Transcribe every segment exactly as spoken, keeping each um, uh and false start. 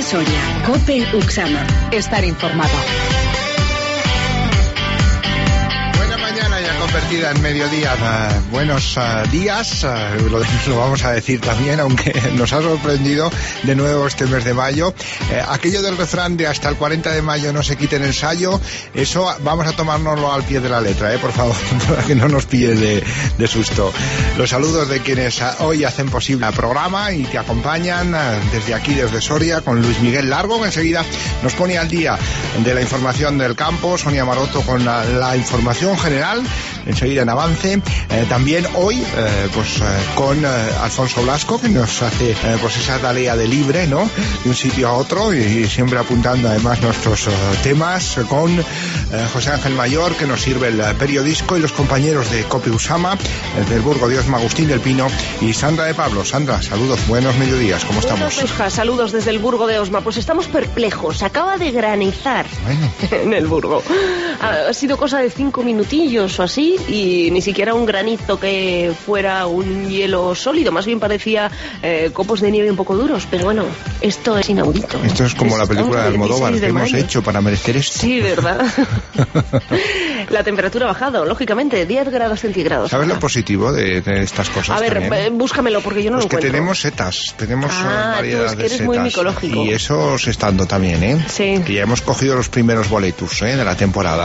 Soria. COPE Uxama. Estar informado. Convertida en mediodía. Uh, buenos uh, días, uh, lo, lo vamos a decir también, aunque nos ha sorprendido de nuevo este mes de mayo. Eh, aquello del refrán de hasta el cuarenta de mayo no se quite el ensayo, eso vamos a tomárnoslo al pie de la letra, eh, por favor, para que no nos pille de, de susto. Los saludos de quienes uh, hoy hacen posible el programa y te acompañan uh, desde aquí, desde Soria, con Luis Miguel Largo, que enseguida nos pone al día de la información del campo, Sonia Maroto con la, la información general, enseguida en avance. Eh, también hoy, eh, pues eh, con eh, Alfonso Blasco, que nos hace eh, pues esa tarea de libre, ¿no? De un sitio a otro y, y siempre apuntando además nuestros uh, temas, eh, con eh, José Ángel Mayor, que nos sirve el uh, periodisco, y los compañeros de COPE Uxama, el del Burgo de Osma, Agustín del Pino y Sandra de Pablo. Sandra, saludos, buenos mediodías, ¿cómo estamos? Buenos, Oscar, saludos desde el Burgo de Osma. Pues estamos perplejos, acaba de granizar bueno. en el Burgo. Ha, ha sido cosa de cinco minutillos o así, y ni siquiera un granizo que fuera un hielo sólido, más bien parecía eh, copos de nieve un poco duros, pero bueno, esto es inaudito. Esto es como es, la película de Almodóvar, que hemos hecho para merecer esto. Sí, ¿verdad? La temperatura ha bajado, lógicamente, diez grados centígrados. ¿Sabes lo positivo de, de estas cosas? A ver, eh, búscamelo, porque yo no pues lo que encuentro. tenemos setas, tenemos ah, variedades tú es que de eres setas. Muy micológico. Y eso se está dando también, ¿eh? Sí. Que ya hemos cogido los primeros boletus, ¿eh? De la temporada.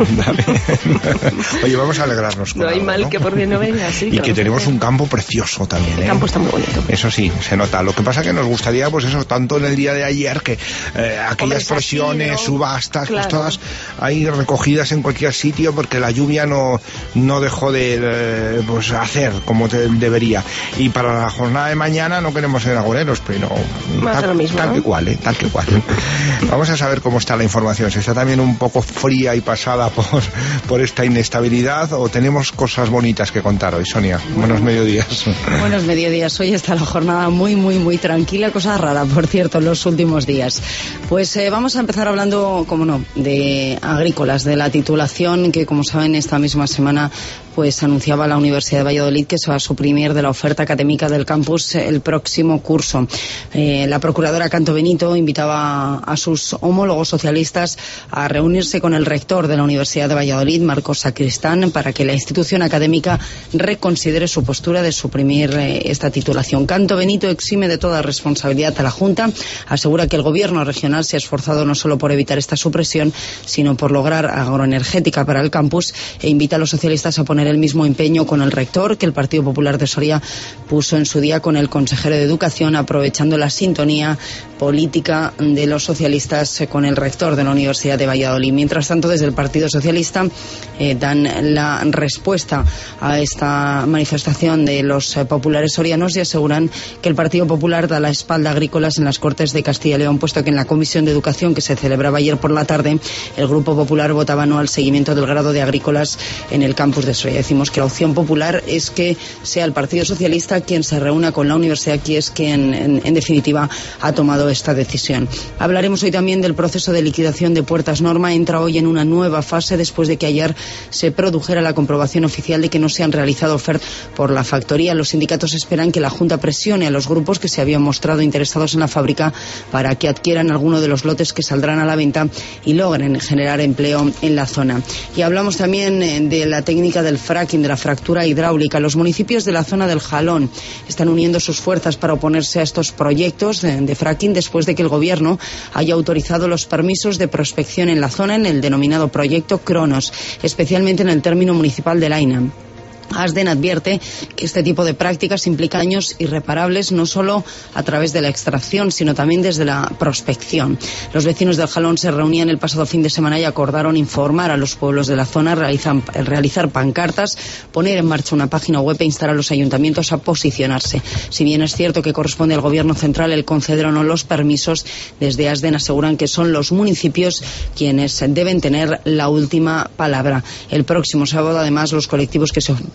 Oye, vamos a alegrarnos con No hay algo, mal ¿no? que por bien no venga, sí. Y que tenemos un campo precioso también, ¿eh? El campo está muy bonito. Eso sí, se nota. Lo que pasa que nos gustaría, pues eso, tanto en el día de ayer, que eh, aquellas presiones, ¿no? subastas, claro. pues todas ahí recogidas en cualquier sitio, porque la lluvia no, no dejó de eh, pues hacer como te, debería. Y para la jornada de mañana no queremos ser agoreros, pero más tal, lo mismo, tal ¿no? que cual, ¿eh? Tal que cual. Vamos a saber cómo está la información. Si está también un poco fría y pasada por, por esta inestabilidad, o tenemos cosas bonitas que contar hoy. Sonia, buenos mediodías. Buenos mediodías. Hoy está la jornada muy, muy, muy tranquila. Cosa rara, por cierto, en los últimos días. Pues eh, vamos a empezar hablando, como no, de agrícolas, de la titulación que, como saben, esta misma semana pues anunciaba la Universidad de Valladolid que se va a suprimir de la oferta académica del campus el próximo curso. Eh, la procuradora Canto Benito invitaba a sus homólogos socialistas a reunirse con el rector de la Universidad de Valladolid, Marcos Sacristán, para que la institución académica reconsidere su postura de suprimir eh, esta titulación. Canto Benito exime de toda responsabilidad a la Junta, asegura que el gobierno regional se ha esforzado no solo por evitar esta supresión, sino por lograr agroenergética para el campus, e invita a los socialistas a poner el mismo empeño con el rector que el Partido Popular de Soria puso en su día con el consejero de Educación, aprovechando la sintonía política de los socialistas con el rector de la Universidad de Valladolid. Mientras tanto, desde el Partido Socialista eh, dan la respuesta a esta manifestación de los eh, populares sorianos y aseguran que el Partido Popular da la espalda a agrícolas en las Cortes de Castilla y León, puesto que en la Comisión de Educación que se celebraba ayer por la tarde, el Grupo Popular votaba no al seguimiento del grado de agrícolas en el campus de Soria. Decimos que la opción popular es que sea el Partido Socialista quien se reúna con la universidad, que es quien en, en definitiva ha tomado esta decisión. Hablaremos hoy también del proceso de liquidación de Puertas Norma. Entra hoy en una nueva fase después de que ayer se produjera la comprobación oficial de que no se han realizado ofertas por la factoría. Los sindicatos esperan que la Junta presione a los grupos que se habían mostrado interesados en la fábrica para que adquieran alguno de los lotes que saldrán a la venta y logren generar empleo en la zona. Y hablamos también de la técnica del fracking, de la fractura hidráulica. Los municipios de la zona del Jalón están uniendo sus fuerzas para oponerse a estos proyectos de, de fracking después de que el gobierno haya autorizado los permisos de prospección en la zona en el denominado proyecto Cronos, especialmente en el término municipal de Laina. Asden advierte que este tipo de prácticas implica daños irreparables no solo a través de la extracción, sino también desde la prospección. Los vecinos del Jalón se reunían el pasado fin de semana y acordaron informar a los pueblos de la zona, realizar, realizar pancartas, poner en marcha una página web e instar a los ayuntamientos a posicionarse. Si bien es cierto que corresponde al gobierno central el conceder o no los permisos, desde Asden aseguran que son los municipios quienes deben tener la última palabra. El próximo sábado, además, los colectivos que se oponen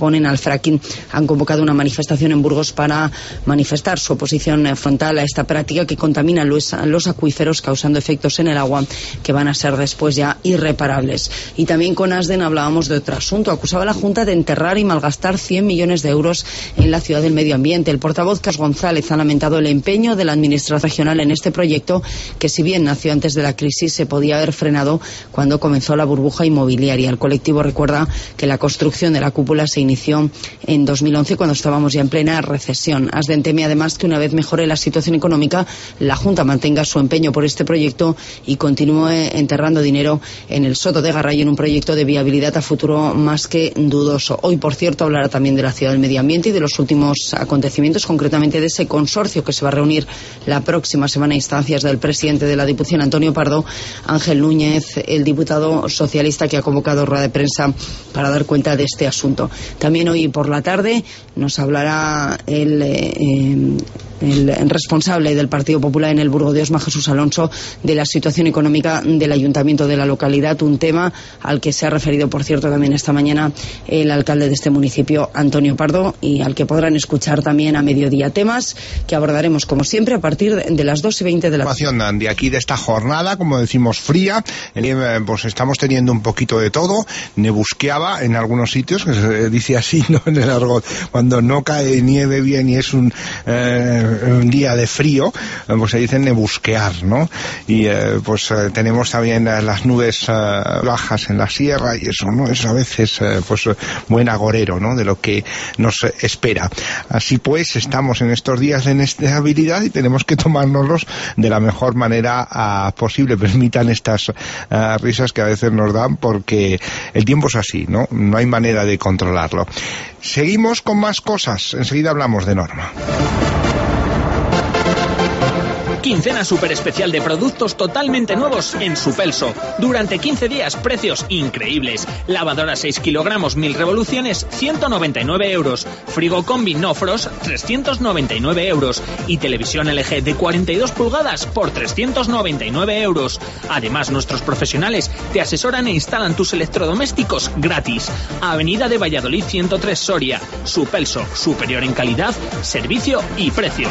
oponen al fracking han convocado una manifestación en Burgos para manifestar su oposición frontal a esta práctica que contamina los, los acuíferos, causando efectos en el agua que van a ser después ya irreparables. Y también con Asden hablábamos de otro asunto. Acusaba a la Junta de enterrar y malgastar cien millones de euros en la ciudad del medio ambiente. El portavoz Carlos González ha lamentado el empeño de la Administración regional en este proyecto que, si bien nació antes de la crisis, se podía haber frenado cuando comenzó la burbuja inmobiliaria. El colectivo recuerda que la construcción de la cúpula se inició en dos mil once, cuando estábamos ya en plena recesión. Asden teme además que, una vez mejore la situación económica, la Junta mantenga su empeño por este proyecto y continúe enterrando dinero en el Soto de Garray en un proyecto de viabilidad a futuro más que dudoso. Hoy, por cierto, hablará también de la ciudad del medio ambiente y de los últimos acontecimientos, concretamente de ese consorcio que se va a reunir la próxima semana a instancias del presidente de la Diputación, Antonio Pardo, Ángel Núñez, el diputado socialista, que ha convocado rueda de prensa para dar cuenta de este asunto. También hoy por la tarde nos hablará el, eh, el responsable del Partido Popular en el Burgo de Osma, Jesús Alonso, de la situación económica del ayuntamiento de la localidad, un tema al que se ha referido, por cierto, también esta mañana el alcalde de este municipio, Antonio Pardo, y al que podrán escuchar también a mediodía. Temas que abordaremos, como siempre, a partir de las dos y veinte de la tarde. De aquí, de esta jornada, como decimos, fría, pues estamos teniendo un poquito de todo. Nebusqueaba en algunos sitios, que se dice así, ¿no?, en el argot, cuando no cae nieve bien y es un, eh, un día de frío, pues se dice nebusquear, ¿no? Y eh, pues eh, tenemos también eh, las nubes eh, bajas en la sierra, y eso, ¿no?, es a veces eh, pues buen agorero, ¿no?, de lo que nos espera. Así pues, estamos en estos días de inestabilidad y tenemos que tomárnoslos de la mejor manera uh, posible. Permitan estas uh, risas que a veces nos dan, porque el tiempo es así, ¿no? No hay manera de controlarlo. Seguimos con más cosas. Enseguida hablamos de Norma. Quincena super especial de productos totalmente nuevos en Supelso. Durante quince días, precios increíbles. Lavadora seis kilogramos, mil revoluciones, ciento noventa y nueve euros. Frigo Combi No Frost, trescientos noventa y nueve euros. Y televisión L G de cuarenta y dos pulgadas por trescientos noventa y nueve euros. Además, nuestros profesionales te asesoran e instalan tus electrodomésticos gratis. Avenida de Valladolid ciento tres, Soria. Supelso, superior en calidad, servicio y precio.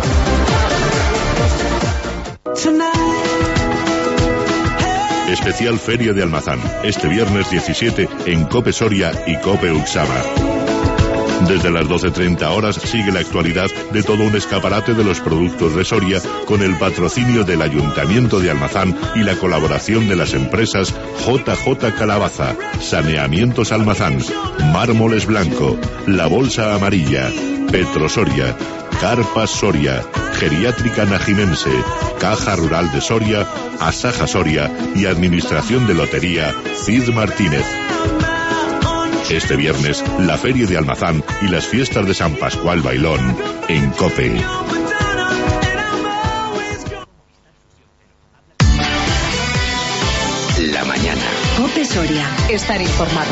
Especial Feria de Almazán, este viernes diecisiete en Cope Soria y Cope Uxama. Desde las doce treinta horas sigue la actualidad de todo un escaparate de los productos de Soria, con el patrocinio del Ayuntamiento de Almazán y la colaboración de las empresas J J Calabaza, Saneamientos Almazán, Mármoles Blanco, La Bolsa Amarilla, Petro Soria, Carpas Soria, Geriátrica Najimense, Caja Rural de Soria, Asaja Soria y Administración de Lotería Cid Martínez. Este viernes, la Feria de Almazán y las fiestas de San Pascual Bailón en COPE. La mañana. COPE Soria. Estar informado.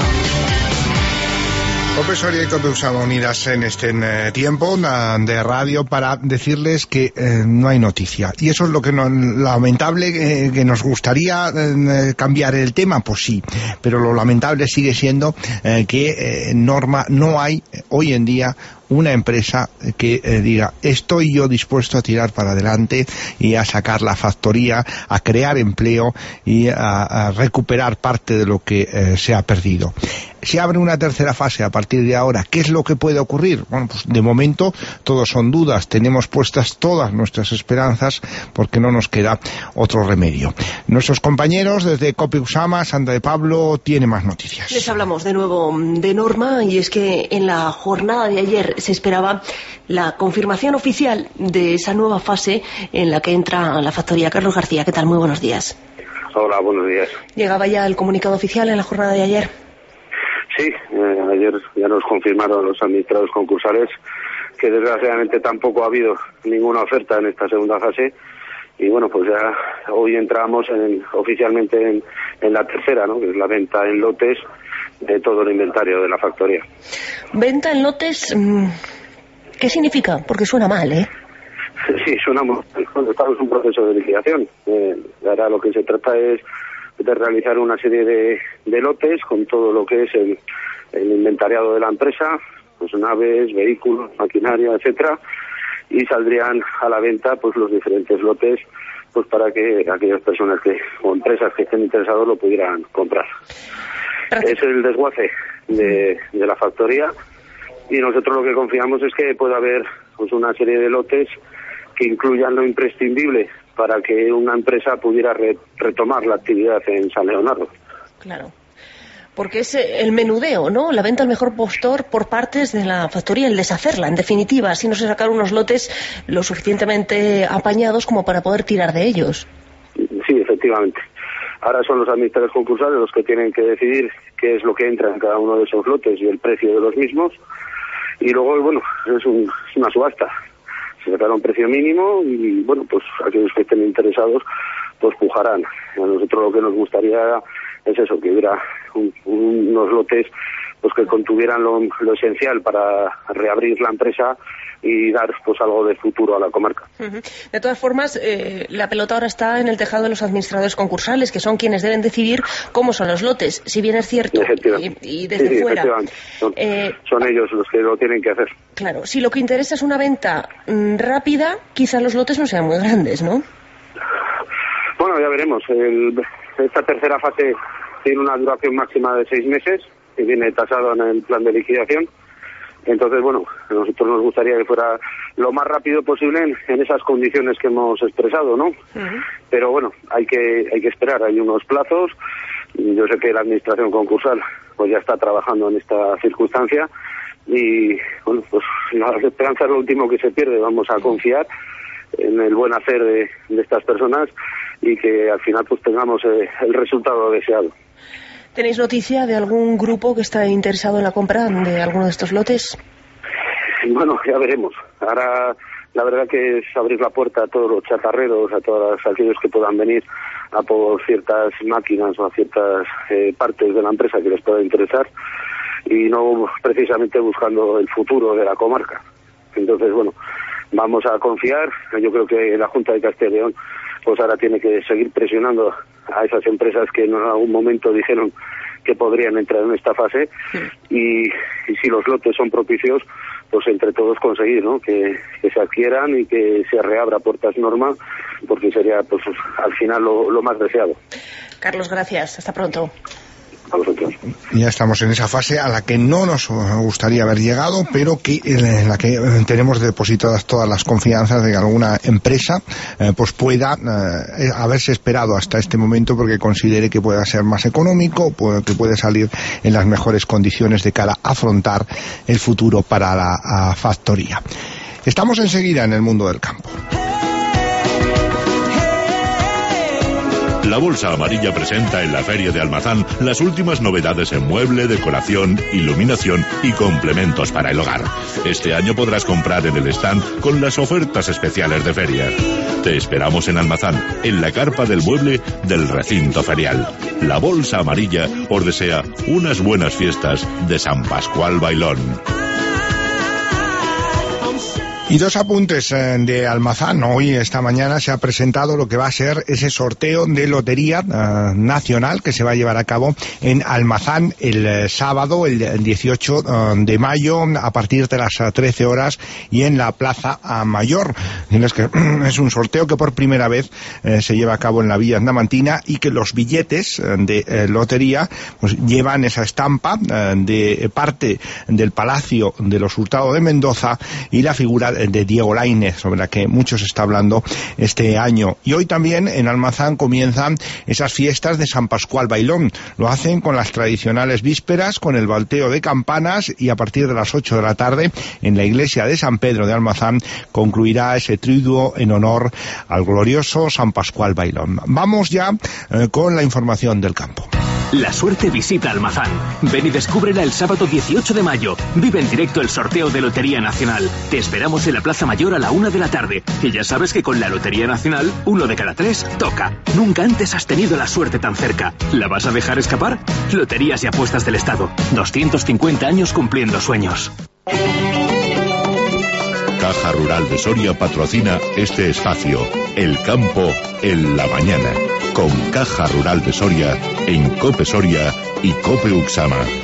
Cope Soria y Cope Uxama unidas en este eh, tiempo de radio para decirles que eh, no hay noticia. Y eso es lo que no, lamentable, eh, que nos gustaría eh, cambiar el tema, pues sí, pero lo lamentable sigue siendo eh, que eh, Norma no hay hoy en día una empresa que eh, diga, estoy yo dispuesto a tirar para adelante y a sacar la factoría, a crear empleo y a, a recuperar parte de lo que eh, se ha perdido. Se abre una tercera fase a partir de ahora. ¿Qué es lo que puede ocurrir? Bueno, pues de momento todo son dudas. Tenemos puestas todas nuestras esperanzas porque no nos queda otro remedio. Nuestros compañeros desde Cope Uxama, Sandra de Pablo, tiene más noticias. Les hablamos de nuevo de Norma, y es que en la jornada de ayer se esperaba la confirmación oficial de esa nueva fase en la que entra la factoría. Carlos García, ¿qué tal? Muy buenos días. Hola, buenos días. ¿Llegaba ya el comunicado oficial en la jornada de ayer? Sí, eh, ayer ya nos confirmaron los administrados concursales que desgraciadamente tampoco ha habido ninguna oferta en esta segunda fase, y bueno, pues ya hoy entramos en, oficialmente en, en la tercera, ¿no?, que es la venta en lotes de todo el inventario de la factoría. ¿Venta en lotes? ¿Qué significa? Porque suena mal, ¿eh? Sí, suena muy mal. Estamos en un proceso de liquidación. Eh, ahora lo que se trata es de realizar una serie de, de lotes con todo lo que es el, el inventariado de la empresa, pues naves, vehículos, maquinaria, etcétera, y saldrían a la venta pues los diferentes lotes, pues para que aquellas personas que o empresas que estén interesados lo pudieran comprar. Es el desguace de, de la factoría, y nosotros lo que confiamos es que pueda haber pues una serie de lotes que incluyan lo imprescindible para que una empresa pudiera re, retomar la actividad en San Leonardo. Claro. Porque es el menudeo, ¿no? La venta al mejor postor por partes de la factoría, el deshacerla, en definitiva, así no se sacar unos lotes lo suficientemente apañados como para poder tirar de ellos. Sí, efectivamente. Ahora son los administradores concursales los que tienen que decidir qué es lo que entra en cada uno de esos lotes y el precio de los mismos. Y luego, bueno, es, un, es una subasta. Se sacará un precio mínimo y, bueno, pues aquellos que estén interesados, pues pujarán. A nosotros lo que nos gustaría es eso, que hubiera un, un, unos lotes pues que contuvieran lo, lo esencial para reabrir la empresa y dar pues algo de futuro a la comarca. Uh-huh. De todas formas, eh, la pelota ahora está en el tejado de los administradores concursales, que son quienes deben decidir cómo son los lotes, si bien es cierto, y, y desde sí, sí, fuera. Son, eh, son ellos los que lo tienen que hacer. Claro, si lo que interesa es una venta mm, rápida, quizás los lotes no sean muy grandes, ¿no? Bueno, ya veremos. El, esta tercera fase tiene una duración máxima de seis meses, que viene tasado en el plan de liquidación. Entonces, bueno, a nosotros nos gustaría que fuera lo más rápido posible en, en esas condiciones que hemos expresado, ¿no? Uh-huh. Pero bueno, hay que hay que esperar, hay unos plazos. Yo sé que la administración concursal pues ya está trabajando en esta circunstancia y, bueno, pues la esperanza es lo último que se pierde. Vamos a confiar en el buen hacer de, de estas personas y que al final pues tengamos eh, el resultado deseado. ¿Tenéis noticia de algún grupo que está interesado en la compra de alguno de estos lotes? Bueno, ya veremos. Ahora la verdad que es abrir la puerta a todos los chatarreros, a todos aquellos que puedan venir a por ciertas máquinas o a ciertas eh, partes de la empresa que les pueda interesar, y no precisamente buscando el futuro de la comarca. Entonces, bueno, vamos a confiar. Yo creo que la Junta de Castilla y León pues ahora tiene que seguir presionando a esas empresas que en algún momento dijeron que podrían entrar en esta fase, sí. y, y si los lotes son propicios, pues entre todos conseguir, ¿no? que, que se adquieran y que se reabra Puertas Norma, porque sería pues al final lo, lo más deseado. Carlos, gracias. Hasta pronto. A vosotros. Ya estamos en esa fase a la que no nos gustaría haber llegado, pero que en la que tenemos depositadas todas las confianzas de que alguna empresa eh, pues pueda eh, haberse esperado hasta este momento porque considere que pueda ser más económico, que puede salir en las mejores condiciones de cara a afrontar el futuro para la a factoría. Estamos enseguida en el mundo del campo. La Bolsa Amarilla presenta en la Feria de Almazán las últimas novedades en mueble, decoración, iluminación y complementos para el hogar. Este año podrás comprar en el stand con las ofertas especiales de feria. Te esperamos en Almazán, en la carpa del mueble del recinto ferial. La Bolsa Amarilla os desea unas buenas fiestas de San Pascual Bailón. Y dos apuntes de Almazán. Hoy, esta mañana, se ha presentado lo que va a ser ese sorteo de lotería uh, nacional que se va a llevar a cabo en Almazán el uh, sábado, el dieciocho uh, de mayo, a partir de las uh, trece horas, y en la Plaza uh, Mayor. Es, que, es un sorteo que por primera vez uh, se lleva a cabo en la Villa Andamantina, y que los billetes uh, de uh, lotería pues llevan esa estampa uh, de parte del Palacio de los Hurtado de Mendoza y la figura de de Diego Lainez, sobre la que mucho se está hablando este año. Y hoy también en Almazán comienzan esas fiestas de San Pascual Bailón. Lo hacen con las tradicionales vísperas, con el volteo de campanas, y a partir de las ocho de la tarde en la iglesia de San Pedro de Almazán concluirá ese triduo en honor al glorioso San Pascual Bailón. Vamos ya eh, con la información del campo. La suerte visita Almazán. Ven y descúbrela el sábado dieciocho de mayo. Vive en directo el sorteo de Lotería Nacional. Te esperamos en la Plaza Mayor a la una de la tarde. Y ya sabes que con la Lotería Nacional, uno de cada tres toca. Nunca antes has tenido la suerte tan cerca. ¿La vas a dejar escapar? Loterías y Apuestas del Estado. doscientos cincuenta años cumpliendo sueños. Caja Rural de Soria patrocina este espacio, El Campo en la Mañana, con Caja Rural de Soria en COPE Soria y COPE Uxama.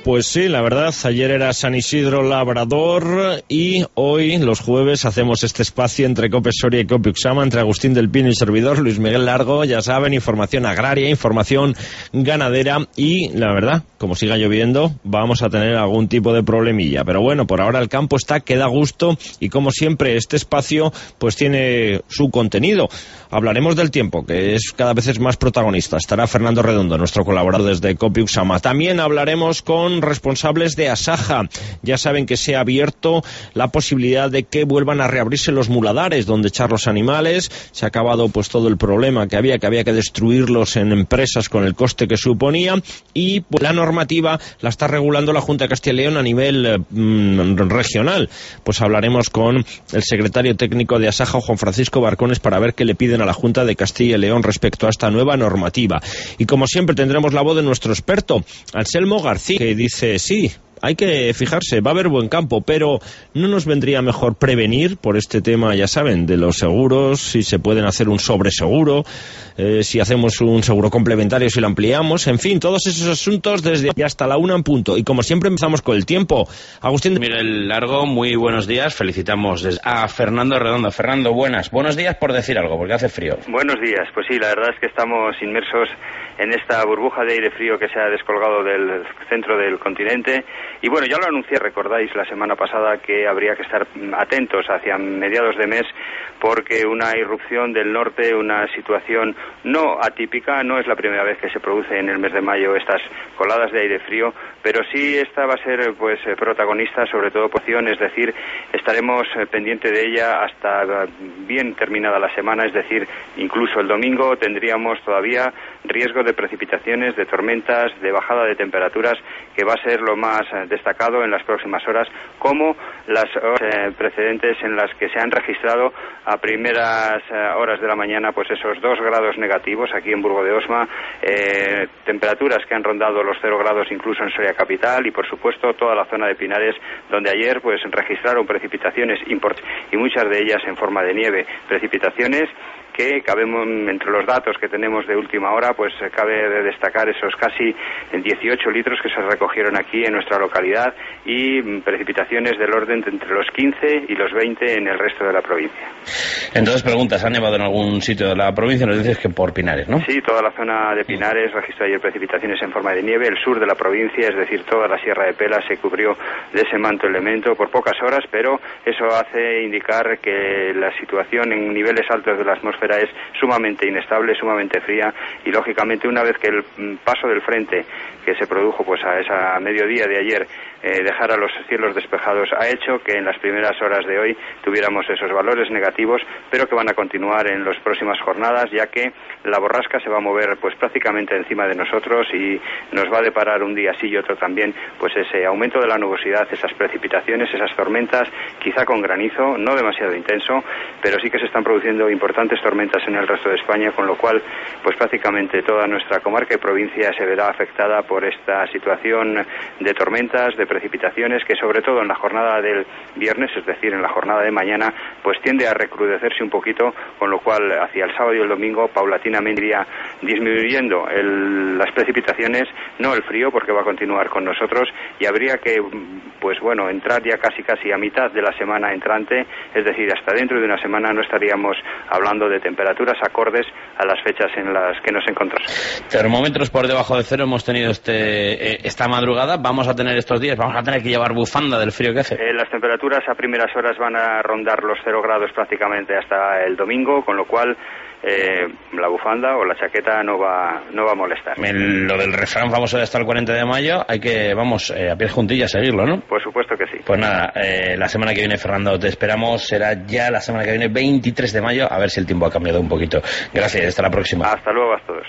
Pues sí, la verdad, ayer era San Isidro Labrador y hoy, los jueves, hacemos este espacio entre Cope Soria y Cope Uxama, entre Agustín del Pino y servidor Luis Miguel Largo. Ya saben, información agraria, información ganadera y, la verdad, como siga lloviendo, vamos a tener algún tipo de problemilla. Pero bueno, por ahora el campo está que da gusto y, como siempre, este espacio pues tiene su contenido. Hablaremos del tiempo, que es cada vez es más protagonista. Estará Fernando Redondo, nuestro colaborador desde Cope Uxama. También hablaremos con responsables de Asaja. Ya saben que se ha abierto la posibilidad de que vuelvan a reabrirse los muladares donde echar los animales. Se ha acabado pues todo el problema que había, que había que destruirlos en empresas con el coste que suponía, y pues la normativa la está regulando la Junta de Castilla y León a nivel eh, regional. Pues hablaremos con el secretario técnico de Asaja, Juan Francisco Barcones, para ver qué le piden a la Junta de Castilla y León respecto a esta nueva normativa. Y como siempre tendremos la voz de nuestro experto, Anselmo García, que dice sí, hay que fijarse, va a haber buen campo, pero ¿no nos vendría mejor prevenir por este tema, ya saben, de los seguros, si se pueden hacer un sobreseguro, eh, si hacemos un seguro complementario, si lo ampliamos, en fin, todos esos asuntos desde aquí hasta la una en punto. Y como siempre empezamos con el tiempo. Agustín Miguel Largo, muy buenos días, felicitamos a Fernando Redondo. Fernando, buenas, buenos días por decir algo, porque hace frío. Buenos días, pues sí, la verdad es que estamos inmersos en esta burbuja de aire frío que se ha descolgado del centro del continente. Y bueno, ya lo anuncié, recordáis la semana pasada que habría que estar atentos hacia mediados de mes, porque una irrupción del norte, una situación no atípica, no es la primera vez que se produce en el mes de mayo estas coladas de aire frío, pero sí esta va a ser pues protagonista, sobre todo porción, es decir, estaremos pendiente de ella hasta bien terminada la semana, es decir, incluso el domingo tendríamos todavía riesgo de precipitaciones, de tormentas, de bajada de temperaturas, que va a ser lo más destacado en las próximas horas, como las horas precedentes en las que se han registrado a primeras horas de la mañana pues esos dos grados negativos aquí en Burgo de Osma, eh, temperaturas que han rondado los cero grados incluso en Soria capital, y por supuesto toda la zona de Pinares, donde ayer pues registraron precipitaciones importantes y muchas de ellas en forma de nieve, precipitaciones que cabemos entre los datos que tenemos de última hora, pues cabe de destacar esos casi dieciocho litros que se recogieron aquí en nuestra localidad, y precipitaciones del orden de entre los quince y los veinte en el resto de la provincia. Entonces, preguntas, ¿han nevado en algún sitio de la provincia? Nos dices que por Pinares, ¿no? Sí, toda la zona de Pinares registró ayer precipitaciones en forma de nieve. El sur de la provincia, es decir, toda la Sierra de Pela, se cubrió de ese manto elemento por pocas horas, pero eso hace indicar que la situación en niveles altos de la atmósfera es sumamente inestable, sumamente fría, y lógicamente una vez que el paso del frente que se produjo pues a esa mediodía de ayer eh, dejara los cielos despejados, ha hecho que en las primeras horas de hoy tuviéramos esos valores negativos, pero que van a continuar en las próximas jornadas, ya que la borrasca se va a mover pues prácticamente encima de nosotros y nos va a deparar un día sí y otro también pues ese aumento de la nubosidad, esas precipitaciones, esas tormentas, quizá con granizo, no demasiado intenso, pero sí que se están produciendo importantes tormentas en el resto de España, con lo cual pues prácticamente toda nuestra comarca y provincia se verá afectada por esta situación de tormentas, de precipitaciones, que sobre todo en la jornada del viernes, es decir, en la jornada de mañana, pues tiende a recrudecerse un poquito, con lo cual hacia el sábado y el domingo paulatinamente iría disminuyendo el, las precipitaciones, no el frío, porque va a continuar con nosotros, y habría que pues bueno, entrar ya casi casi a mitad de la semana entrante, es decir, hasta dentro de una semana no estaríamos hablando de temperaturas acordes a las fechas en las que nos encontramos. Termómetros por debajo de cero hemos tenido este, esta madrugada, vamos a tener estos días, vamos a tener que llevar bufanda del frío que hace. Eh, las temperaturas a primeras horas van a rondar los cero grados prácticamente hasta el domingo, con lo cual eh, la bufanda o la chaqueta no va no va a molestar. El, lo del refrán famoso de hasta el cuarenta de mayo, hay que, vamos, eh, a pies juntillas seguirlo, ¿no? Por supuesto que sí. Pues nada, eh, la semana que viene, Fernando, te esperamos, será ya la semana que viene, veintitrés de mayo, a ver si el tiempo ha cambiado un poquito. Gracias, hasta la próxima. Hasta luego a todos.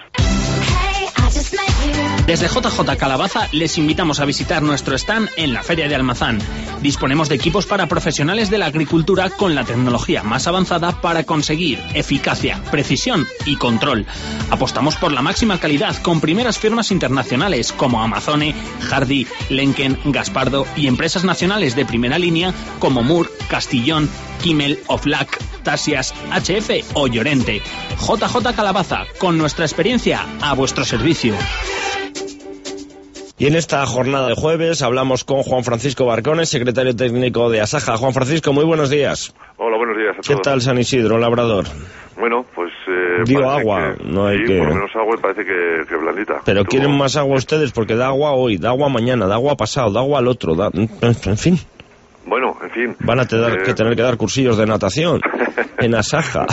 Desde J J Calabaza les invitamos a visitar nuestro stand en la Feria de Almazán. Disponemos de equipos para profesionales de la agricultura con la tecnología más avanzada para conseguir eficacia, precisión y control. Apostamos por la máxima calidad con primeras firmas internacionales como Amazone, Hardy, Lenken, Gaspardo y empresas nacionales de primera línea como Moore, Castillón, Kimmel, Oflac, Tasias, H F o Llorente. J J Calabaza, con nuestra experiencia a vuestro servicio. Y en esta jornada de jueves hablamos con Juan Francisco Barcones, secretario técnico de Asaja. Juan Francisco, muy buenos días. Hola, buenos días a todos. ¿Qué tal San Isidro, Labrador? Bueno, pues... Eh, Dio agua, que, no hay sí, que... por lo menos agua y parece que, que blandita. Pero Tú... quieren más agua ustedes porque da agua hoy, da agua mañana, da agua pasado, da agua al otro, da... en fin... Bueno, en fin. Van a tener, eh... que tener que dar cursillos de natación en Asaja.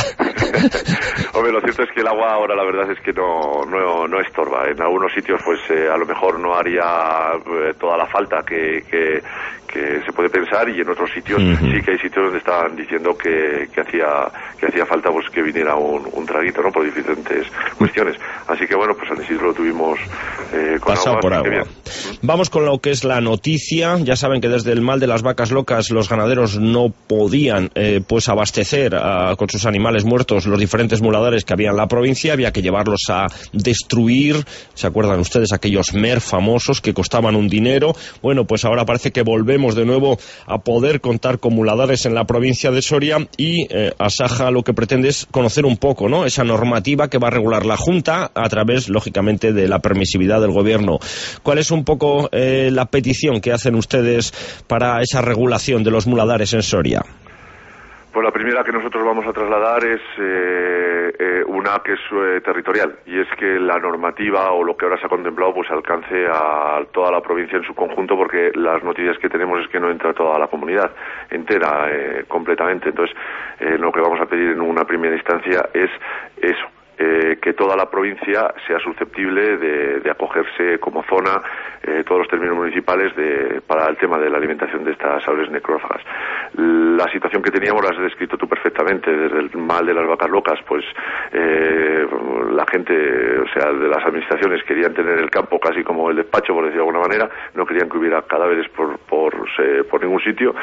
Hombre, lo cierto es que el agua ahora la verdad es que no, no, no estorba. En algunos sitios pues eh, a lo mejor no haría eh, toda la falta que, que, que se puede pensar, y en otros sitios uh-huh. sí que hay sitios donde estaban diciendo que, que hacía que hacía falta pues que viniera un, un traguito, ¿no? Por diferentes cuestiones. Así que bueno, pues San Isidro lo tuvimos eh, con pasado agua, por agua. Bien. Vamos con lo que es la noticia. Ya saben que desde el mal de las vacas locas los ganaderos no podían eh, pues abastecer a, con sus animales muertos los diferentes muladares que había en la provincia. Había que llevarlos a destruir. ¿Se acuerdan ustedes aquellos M E R famosos que costaban un dinero? Bueno, pues ahora parece que volvemos de nuevo a poder contar con muladares en la provincia de Soria, y eh, Asaja lo que pretende es conocer un poco, ¿no?, esa normativa que va a regular la Junta a través, lógicamente, de la permisividad del Gobierno. ¿Cuál es un poco eh, la petición que hacen ustedes para esa regulación de los muladares en Soria? Pues la primera que nosotros vamos a trasladar es eh, eh, una que es eh, territorial, y es que la normativa o lo que ahora se ha contemplado pues alcance a toda la provincia en su conjunto, porque las noticias que tenemos es que no entra toda la comunidad entera eh, completamente. Entonces eh, lo que vamos a pedir en una primera instancia es eso. Eh, que toda la provincia sea susceptible de, de acogerse como zona, eh, todos los términos municipales de, para el tema de la alimentación de estas aves necrófagas. La situación que teníamos la has descrito tú perfectamente, desde el mal de las vacas locas, pues eh, la gente, o sea, de las administraciones querían tener el campo casi como el despacho, por decirlo de alguna manera, no querían que hubiera cadáveres por, por, se, por ningún sitio,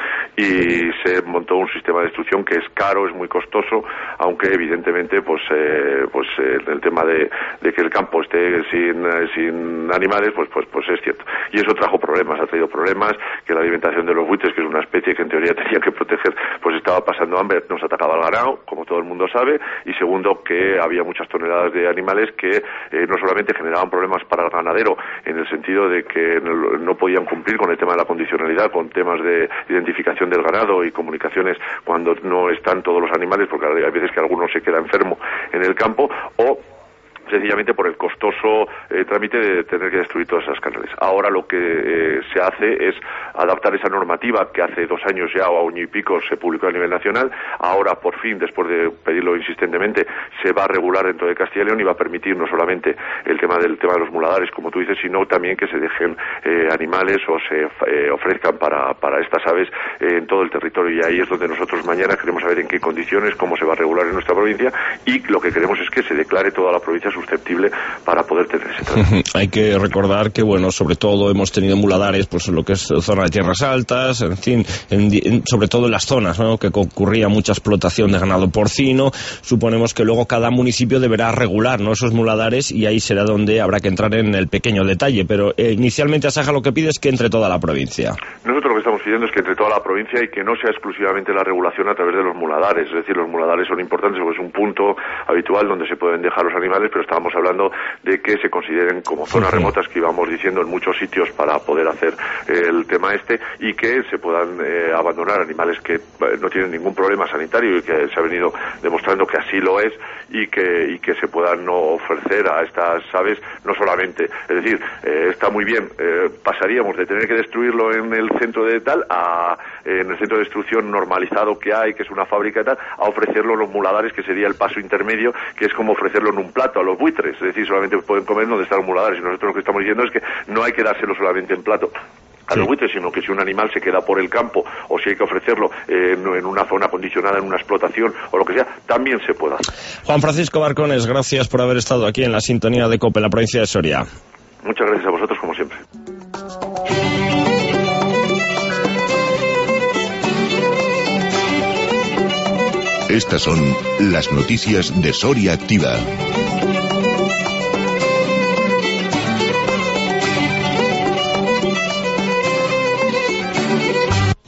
y se montó un sistema de destrucción que es caro, es muy costoso, aunque evidentemente pues, eh, pues en el tema de, de que el campo esté sin, sin animales, pues, pues, pues es cierto. Y eso trajo problemas, ha traído problemas, que la alimentación de los buitres, que es una especie que en teoría tenía que proteger, pues estaba pasando hambre, nos atacaba el ganado, como todo el mundo sabe, y segundo, que había muchas toneladas de animales que eh, no solamente generaban problemas para el ganadero, en el sentido de que no, no podían cumplir con el tema de la condicionalidad, con temas de identificación del ganado y comunicaciones cuando no están todos los animales, porque hay veces que alguno se queda enfermo en el campo, o sencillamente por el costoso eh, trámite de tener que destruir todas esas canales. Ahora lo que eh, se hace es adaptar esa normativa que hace dos años ya o año y pico se publicó a nivel nacional. Ahora, por fin, después de pedirlo insistentemente, se va a regular dentro de Castilla y León y va a permitir no solamente el tema del tema de los muladares, como tú dices, sino también que se dejen eh, animales o se eh, ofrezcan para, para estas aves eh, en todo el territorio. Y ahí es donde nosotros mañana queremos saber en qué condiciones, cómo se va a regular en nuestra provincia, y lo que queremos es que se declare toda la provincia susceptible para poder tener ese trato. Hay que recordar que, bueno, sobre todo hemos tenido muladares pues en lo que es zona de tierras altas, en fin, en, en, sobre todo en las zonas, ¿no?, que concurría mucha explotación de ganado porcino. Suponemos que luego cada municipio deberá regular, ¿no?, esos muladares, y ahí será donde habrá que entrar en el pequeño detalle, pero eh, inicialmente Asaja lo que pide es que entre toda la provincia. Nosotros lo que estamos pidiendo es que entre toda la provincia y que no sea exclusivamente la regulación a través de los muladares. Es decir, los muladares son importantes porque es un punto habitual donde se pueden dejar los animales, pero estábamos hablando de que se consideren como zonas uh-huh. remotas, que íbamos diciendo en muchos sitios para poder hacer eh, el tema este, y que se puedan eh, abandonar animales que eh, no tienen ningún problema sanitario y que se ha venido demostrando que así lo es, y que, y que se puedan no ofrecer a estas aves, no solamente, es decir, eh, está muy bien, eh, pasaríamos de tener que destruirlo en el centro de tal a eh, en el centro de destrucción normalizado que hay, que es una fábrica y tal, a ofrecerlo en los muladares, que sería el paso intermedio, que es como ofrecerlo en un plato a los buitres, es decir, solamente pueden comer donde están los muladares, y nosotros lo que estamos diciendo es que no hay que dárselo solamente en plato a sí. los buitres, sino que si un animal se queda por el campo, o si hay que ofrecerlo eh, en, en una zona acondicionada, en una explotación o lo que sea, también se pueda hacer. Juan Francisco Barcones, gracias por haber estado aquí en la sintonía de COPE, la provincia de Soria. Muchas gracias a vosotros, como siempre. Estas son las noticias de Soria Activa.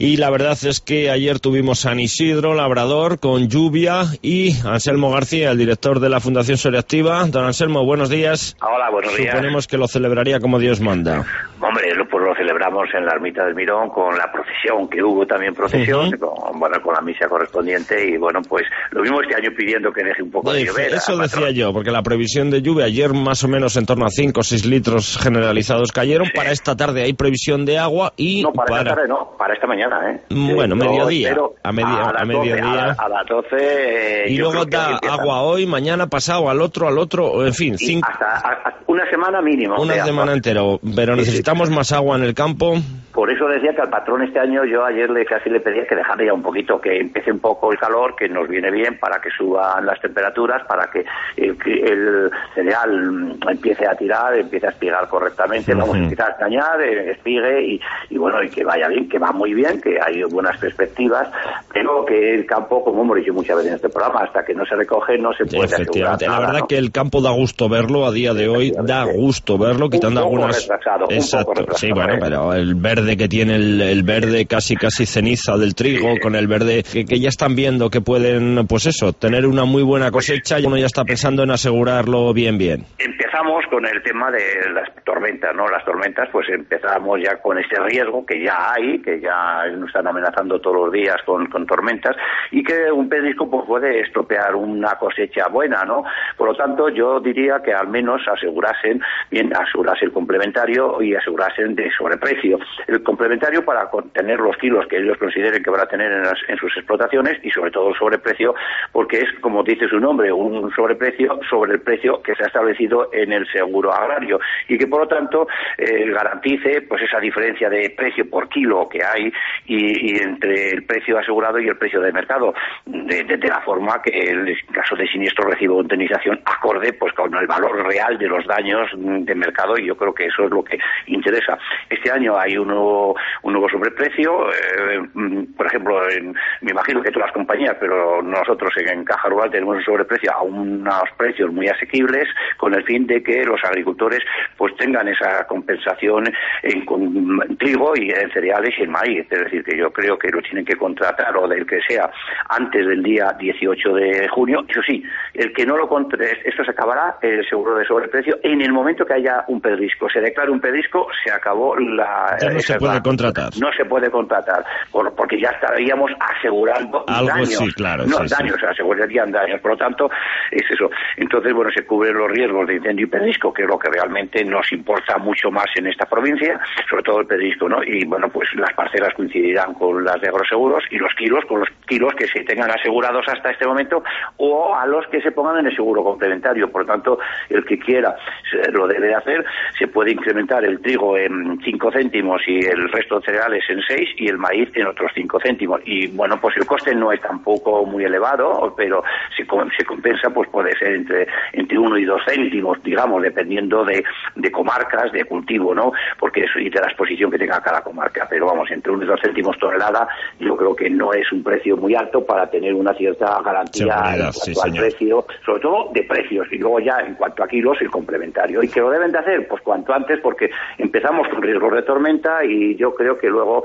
y la verdad es que ayer tuvimos San Isidro, Labrador, con lluvia, y Anselmo García, el director de la Fundación Soria Activa. Don Anselmo, buenos días. Hola, buenos días. Suponemos que lo celebraría como Dios manda. Hombre, lo, pues lo celebramos en la Ermita del Mirón con la procesión, que hubo también procesión, uh-huh. con, bueno, con la misa correspondiente, y bueno, pues lo mismo este año pidiendo que deje un poco de lluvia. Eso decía yo, porque la previsión de lluvia ayer más o menos en torno a cinco o seis litros generalizados cayeron. Sí. Para esta tarde hay previsión de agua y... No, para, para... esta tarde no, para esta mañana, ¿eh? Bueno, sí, mediodía, no, a, media, a, a mediodía. A, a las doce... Eh, y luego da agua hoy, mañana, pasado, al otro, al otro, en fin. Cinco... Hasta, hasta una semana mínimo. Una semana entera, pero sí, necesitamos sí. más agua en el campo. Por eso decía que al patrón este año yo ayer le casi le pedía que dejara ya un poquito, que empiece un poco el calor, que nos viene bien para que suban las temperaturas, para que el, el cereal empiece a tirar, empiece a espigar correctamente, uh-huh. vamos a empezar a cañar, espigue y, y bueno, y que vaya bien, que va muy bien, que hay buenas perspectivas, pero que el campo, como hemos dicho muchas veces en este programa, hasta que no se recoge no se puede asegurar nada, la verdad, ¿no? Que el campo da gusto verlo a día de hoy, da gusto verlo, quitando un poco algunas... Retrasado, Exacto, un poco retrasado, sí, bueno, ¿eh? Pero el verde que tiene el, el verde casi casi ceniza del trigo, con el verde que, que ya están viendo que pueden, pues eso, tener una muy buena cosecha, y uno ya está pensando en asegurarlo bien, bien. Empezamos con el tema de las tormentas, ¿no? Las tormentas, pues empezamos ya con ese riesgo que ya hay, que ya nos están amenazando todos los días con, con tormentas, y que un pedrisco pues puede estropear una cosecha buena, ¿no? Por lo tanto, yo diría que al menos asegurasen, bien, asegurasen el complementario y asegurasen de sobreprecio. El complementario para contener los kilos que ellos consideren que van a tener en, las, en sus explotaciones, y sobre todo el sobreprecio, porque es, como dice su nombre, un sobreprecio sobre el precio que se ha establecido en el seguro agrario, y que por lo tanto eh, garantice pues esa diferencia de precio por kilo que hay y, y entre el precio asegurado y el precio de mercado, de, de, de la forma que el caso de siniestro reciba una indemnización acorde pues con el valor real de los daños de mercado, y yo creo que eso es lo que interesa. Este año hay un nuevo, un nuevo sobreprecio, eh, por ejemplo, en, me imagino que todas las compañías, pero nosotros en Caja Rural tenemos un sobreprecio a unos precios muy asequibles, con el fin de que los agricultores pues tengan esa compensación en, en trigo y en cereales y en maíz. Es decir, que yo creo que lo tienen que contratar, o del que sea, antes del día dieciocho de junio. Eso sí, el que no lo contrate, esto se acabará, el seguro de sobreprecio, en el momento que haya un pedrisco. Se declara un pedrisco, se acabó la... Ya no se puede la, contratar. No se puede contratar, por, porque ya estaríamos asegurando algo, daños. Sí, claro. No, sí, daños, sí. asegurarían daños. Por lo tanto, es eso. Entonces, bueno, se cubren los riesgos de incendio y pedrisco, que es lo que realmente nos importa mucho más en esta provincia, sobre todo el pedrisco, ¿no? Y bueno, pues las parcelas coincidirán con las de agroseguros, y los kilos con los kilos que se tengan asegurados hasta este momento, o a los que se pongan en el seguro complementario. Por lo tanto, el que quiera lo debe de hacer. Se puede incrementar el trigo en cinco céntimos y el resto de cereales en seis, y el maíz en otros cinco céntimos. Y bueno, pues el coste no es tampoco muy elevado, pero si se compensa, pues puede ser entre entre uno y dos céntimos, digamos, dependiendo de, de comarcas, de cultivo, ¿no? Porque eso, y de la exposición que tenga cada comarca. Pero vamos, entre uno y dos céntimos tonelada, yo creo que no es un precio muy alto para tener una cierta garantía en cuanto sí, al señor. precio, sobre todo de precios, y luego ya en cuanto a kilos el complementario. ¿Y que lo deben de hacer? Pues cuanto antes, porque empezamos con riesgos de tormenta, y yo creo que luego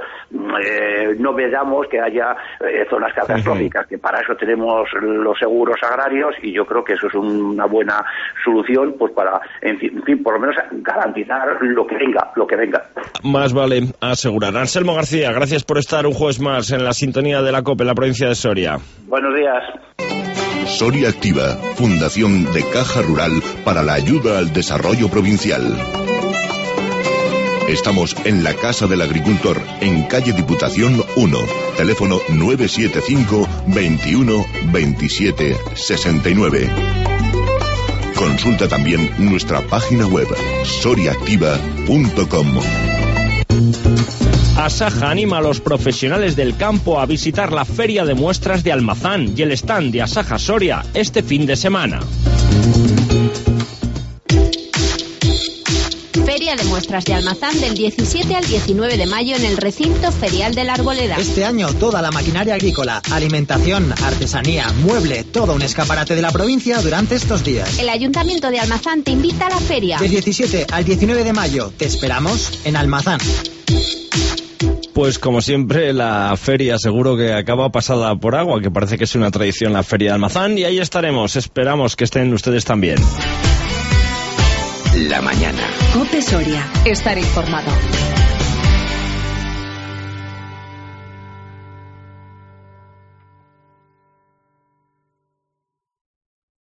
eh, no veamos que haya eh, zonas catastróficas, uh-huh. que para eso tenemos los seguros agrarios, y yo creo que eso es una buena solución, pues para, en fin, en fin, por lo menos garantizar lo que venga, lo que venga. Más vale asegurar. Anselmo García, gracias por estar un jueves más en la sintonía de la COPE en la provincia de Soria. Buenos días. Soria Activa, Fundación de Caja Rural para la Ayuda al Desarrollo Provincial. Estamos en la Casa del Agricultor, en calle Diputación uno, teléfono nueve siete cinco, veintiuno, veintisiete, sesenta y nueve. Consulta también nuestra página web, soria activa punto com. Asaja anima a los profesionales del campo a visitar la Feria de Muestras de Almazán y el stand de Asaja Soria este fin de semana. Feria de Muestras de Almazán del diecisiete al diecinueve de mayo en el recinto ferial de la Arboleda. Este año toda la maquinaria agrícola, alimentación, artesanía, mueble, todo un escaparate de la provincia durante estos días. El Ayuntamiento de Almazán te invita a la feria. Del diecisiete al diecinueve de mayo te esperamos en Almazán. Pues como siempre, la feria seguro que acaba pasada por agua, que parece que es una tradición la feria de Almazán, y ahí estaremos. Esperamos que estén ustedes también. La mañana. COPE Soria. Estar informado.